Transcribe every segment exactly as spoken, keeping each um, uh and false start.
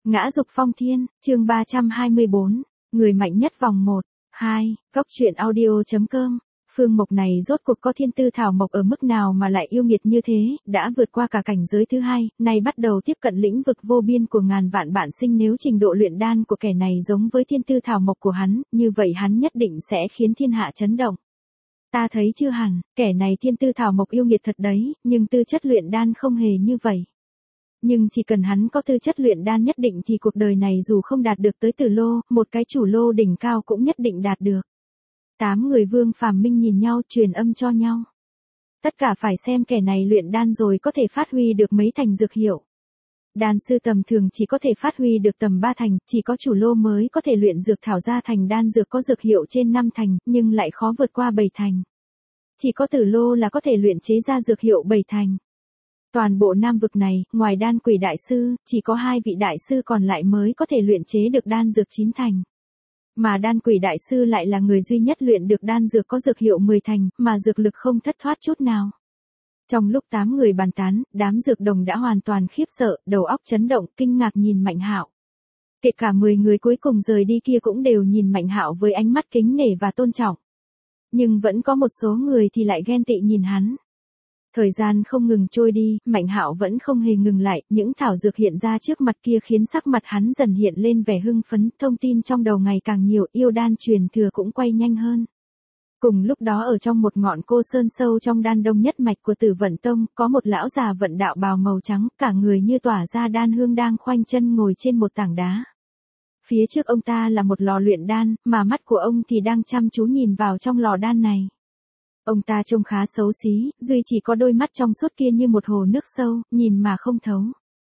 Ngã dục phong thiên, chương ba trăm hai mươi bốn, người mạnh nhất vòng một, hai, góc truyện audio.com. Phương Mộc này rốt cuộc có thiên tư thảo mộc ở mức nào mà lại yêu nghiệt như thế, đã vượt qua cả cảnh giới thứ hai, nay bắt đầu tiếp cận lĩnh vực vô biên của ngàn vạn bạn sinh. Nếu trình độ luyện đan của kẻ này giống với thiên tư thảo mộc của hắn, như vậy hắn nhất định sẽ khiến thiên hạ chấn động. Ta thấy chưa hẳn, kẻ này thiên tư thảo mộc yêu nghiệt thật đấy, nhưng tư chất luyện đan không hề như vậy. Nhưng chỉ cần hắn có tư chất luyện đan nhất định thì cuộc đời này dù không đạt được tới tử lô, một cái chủ lô đỉnh cao cũng nhất định đạt được. Tám người Vương Phàm Minh nhìn nhau truyền âm cho nhau. Tất cả phải xem kẻ này luyện đan rồi có thể phát huy được mấy thành dược hiệu. Đan sư tầm thường chỉ có thể phát huy được tầm ba thành, chỉ có chủ lô mới có thể luyện dược thảo ra thành đan dược có dược hiệu trên năm thành, nhưng lại khó vượt qua bảy thành. Chỉ có tử lô là có thể luyện chế ra dược hiệu bảy thành. Toàn bộ nam vực này, ngoài đan quỷ đại sư, chỉ có hai vị đại sư còn lại mới có thể luyện chế được đan dược chín thành. Mà đan quỷ đại sư lại là người duy nhất luyện được đan dược có dược hiệu mười thành, mà dược lực không thất thoát chút nào. Trong lúc tám người bàn tán, đám dược đồng đã hoàn toàn khiếp sợ, đầu óc chấn động, kinh ngạc nhìn Mạnh Hạo. Kể cả mười người cuối cùng rời đi kia cũng đều nhìn Mạnh Hạo với ánh mắt kính nể và tôn trọng. Nhưng vẫn có một số người thì lại ghen tị nhìn hắn. Thời gian không ngừng trôi đi, Mạnh Hạo vẫn không hề ngừng lại, những thảo dược hiện ra trước mặt kia khiến sắc mặt hắn dần hiện lên vẻ hưng phấn, thông tin trong đầu ngày càng nhiều, yêu đan truyền thừa cũng quay nhanh hơn. Cùng lúc đó ở trong một ngọn cô sơn sâu trong đan đông nhất mạch của Tử Vận Tông, có một lão già vận đạo bào màu trắng, cả người như tỏa ra đan hương đang khoanh chân ngồi trên một tảng đá. Phía trước ông ta là một lò luyện đan, mà mắt của ông thì đang chăm chú nhìn vào trong lò đan này. Ông ta trông khá xấu xí, duy chỉ có đôi mắt trong suốt kia như một hồ nước sâu, nhìn mà không thấu.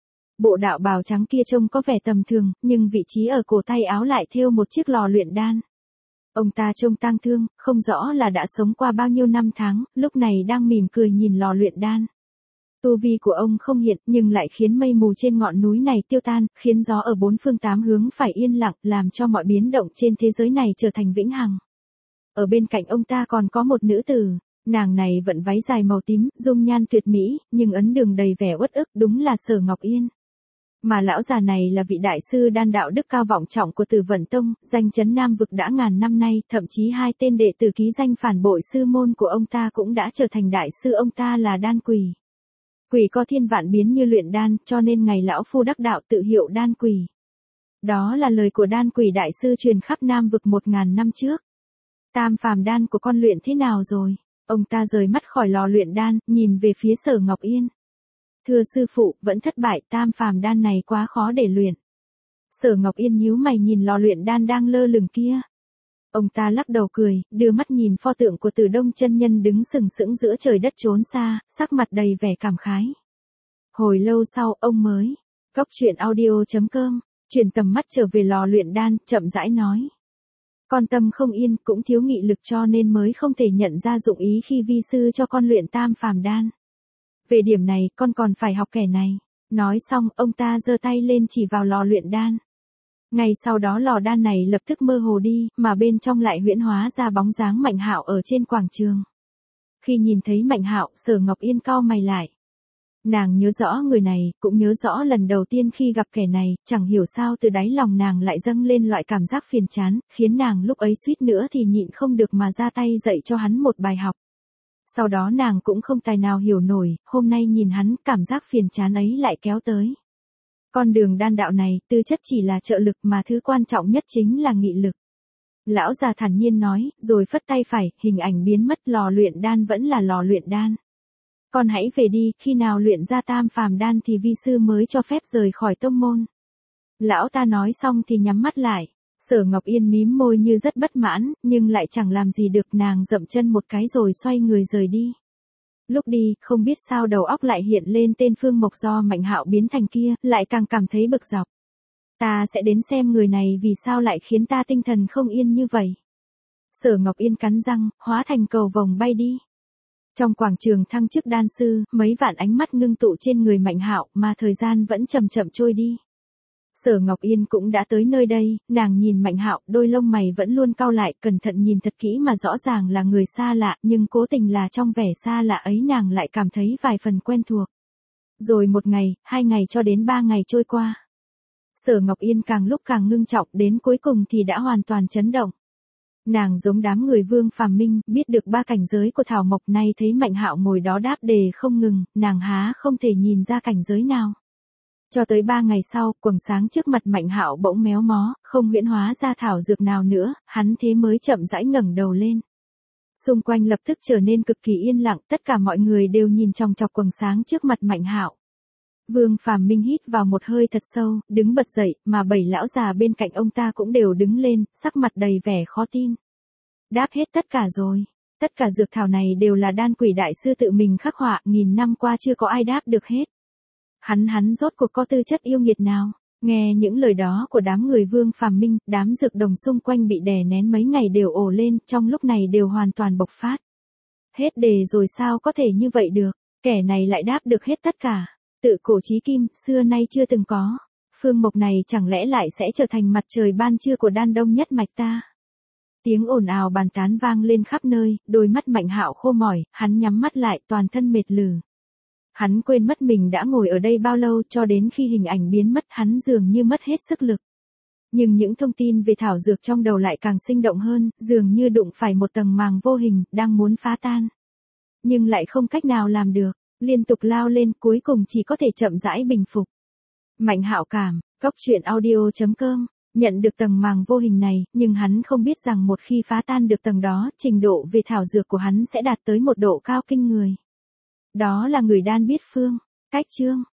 Bộ đạo bào trắng kia trông có vẻ tầm thường, nhưng vị trí ở cổ tay áo lại thêu một chiếc lò luyện đan. Ông ta trông tang thương, không rõ là đã sống qua bao nhiêu năm tháng, lúc này đang mỉm cười nhìn lò luyện đan. Tu vi của ông không hiện, nhưng lại khiến mây mù trên ngọn núi này tiêu tan, khiến gió ở bốn phương tám hướng phải yên lặng, làm cho mọi biến động trên thế giới này trở thành vĩnh hằng. Ở bên cạnh ông ta còn có một nữ tử, nàng này vận váy dài màu tím, dung nhan tuyệt mỹ, nhưng ấn đường đầy vẻ uất ức, đúng là Sở Ngọc Yên. Mà lão già này là vị đại sư đan đạo đức cao vọng trọng của Tử Vận Tông, danh chấn Nam vực đã ngàn năm nay, thậm chí hai tên đệ tử ký danh phản bội sư môn của ông ta cũng đã trở thành đại sư. Ông ta là đan quỷ. Quỷ có thiên vạn biến như luyện đan, cho nên ngày lão phu đắc đạo tự hiệu đan quỷ. Đó là lời của đan quỷ đại sư truyền khắp Nam vực một ngàn năm trước. Tam phàm đan của con luyện thế nào rồi? Ông ta rời mắt khỏi lò luyện đan, nhìn về phía Sở Ngọc Yên. Thưa sư phụ, vẫn thất bại, tam phàm đan này quá khó để luyện. Sở Ngọc Yên nhíu mày nhìn lò luyện đan đang lơ lửng kia. Ông ta lắc đầu cười, đưa mắt nhìn pho tượng của Từ Đông chân nhân đứng sừng sững giữa trời đất chốn xa, sắc mặt đầy vẻ cảm khái. Hồi lâu sau, ông mới, góc truyện audio.com, chuyển tầm mắt trở về lò luyện đan, chậm rãi nói. Con tâm không yên, cũng thiếu nghị lực cho nên mới không thể nhận ra dụng ý khi vi sư cho con luyện tam phàm đan. Về điểm này, con còn phải học kẻ này. Nói xong, ông ta giơ tay lên chỉ vào lò luyện đan. Ngay sau đó lò đan này lập tức mơ hồ đi, mà bên trong lại huyễn hóa ra bóng dáng Mạnh Hạo ở trên quảng trường. Khi nhìn thấy Mạnh Hạo, Sở Ngọc Yên cau mày lại. Nàng nhớ rõ người này, cũng nhớ rõ lần đầu tiên khi gặp kẻ này, chẳng hiểu sao từ đáy lòng nàng lại dâng lên loại cảm giác phiền chán, khiến nàng lúc ấy suýt nữa thì nhịn không được mà ra tay dạy cho hắn một bài học. Sau đó nàng cũng không tài nào hiểu nổi, hôm nay nhìn hắn, cảm giác phiền chán ấy lại kéo tới. Con đường đan đạo này, tư chất chỉ là trợ lực mà thứ quan trọng nhất chính là nghị lực. Lão già thản nhiên nói, rồi phất tay phải, hình ảnh biến mất, lò luyện đan vẫn là lò luyện đan. Con hãy về đi, khi nào luyện ra tam phàm đan thì vi sư mới cho phép rời khỏi tông môn. Lão ta nói xong thì nhắm mắt lại. Sở Ngọc Yên mím môi như rất bất mãn, nhưng lại chẳng làm gì được, nàng dậm chân một cái rồi xoay người rời đi. Lúc đi, không biết sao đầu óc lại hiện lên tên Phương Mộc do Mạnh Hạo biến thành kia, lại càng cảm thấy bực dọc. Ta sẽ đến xem người này vì sao lại khiến ta tinh thần không yên như vậy. Sở Ngọc Yên cắn răng, hóa thành cầu vồng bay đi. Trong quảng trường thăng chức đan sư, mấy vạn ánh mắt ngưng tụ trên người Mạnh Hạo, mà thời gian vẫn chậm chậm trôi đi. Sở Ngọc Yên cũng đã tới nơi đây, nàng nhìn Mạnh Hạo, đôi lông mày vẫn luôn cau lại, cẩn thận nhìn thật kỹ mà rõ ràng là người xa lạ, nhưng cố tình là trong vẻ xa lạ ấy nàng lại cảm thấy vài phần quen thuộc. Rồi một ngày, hai ngày cho đến ba ngày trôi qua. Sở Ngọc Yên càng lúc càng ngưng trọng, đến cuối cùng thì đã hoàn toàn chấn động. Nàng giống đám người Vương Phàm Minh, biết được ba cảnh giới của Thảo Mộc, nay thấy Mạnh Hạo ngồi đó đáp đề không ngừng, nàng há không thể nhìn ra cảnh giới nào. Cho tới ba ngày sau, quầng sáng trước mặt Mạnh Hạo bỗng méo mó, không huyễn hóa ra thảo dược nào nữa, hắn thế mới chậm rãi ngẩng đầu lên. Xung quanh lập tức trở nên cực kỳ yên lặng, tất cả mọi người đều nhìn chòng chọc quầng sáng trước mặt Mạnh Hạo. Vương Phàm Minh hít vào một hơi thật sâu, đứng bật dậy, mà bảy lão già bên cạnh ông ta cũng đều đứng lên, sắc mặt đầy vẻ khó tin. Đáp hết tất cả rồi. Tất cả dược thảo này đều là đan quỷ đại sư tự mình khắc họa, nghìn năm qua chưa có ai đáp được hết. Hắn hắn rốt cuộc có tư chất yêu nghiệt nào? Nghe những lời đó của đám người Vương Phàm Minh, đám dược đồng xung quanh bị đè nén mấy ngày đều ồ lên, trong lúc này đều hoàn toàn bộc phát. Hết đề rồi sao có thể như vậy được? Kẻ này lại đáp được hết tất cả. Tự cổ chí kim, xưa nay chưa từng có. Phương mộc này chẳng lẽ lại sẽ trở thành mặt trời ban trưa của đan đông nhất mạch ta? Tiếng ồn ào bàn tán vang lên khắp nơi, đôi mắt Mạnh Hạo khô mỏi, hắn nhắm mắt lại, toàn thân mệt lử. Hắn quên mất mình đã ngồi ở đây bao lâu, cho đến khi hình ảnh biến mất hắn dường như mất hết sức lực. Nhưng những thông tin về thảo dược trong đầu lại càng sinh động hơn, dường như đụng phải một tầng màng vô hình, đang muốn phá tan. Nhưng lại không cách nào làm được, liên tục lao lên, cuối cùng chỉ có thể chậm rãi bình phục. Mạnh Hạo cảm, góc truyện audio chấm com, nhận được tầng màng vô hình này, nhưng hắn không biết rằng một khi phá tan được tầng đó, trình độ về thảo dược của hắn sẽ đạt tới một độ cao kinh người. Đó là người đan biết phương. Cách chương